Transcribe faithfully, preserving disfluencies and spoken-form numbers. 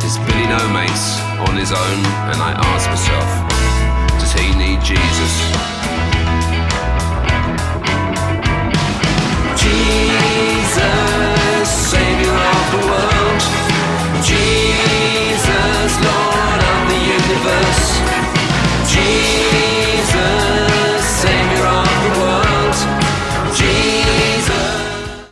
Is Billy no mates on his own? And I ask myself, does he need Jesus? Jesus, Savior of the world. Jesus, Lord of the universe. Jesus.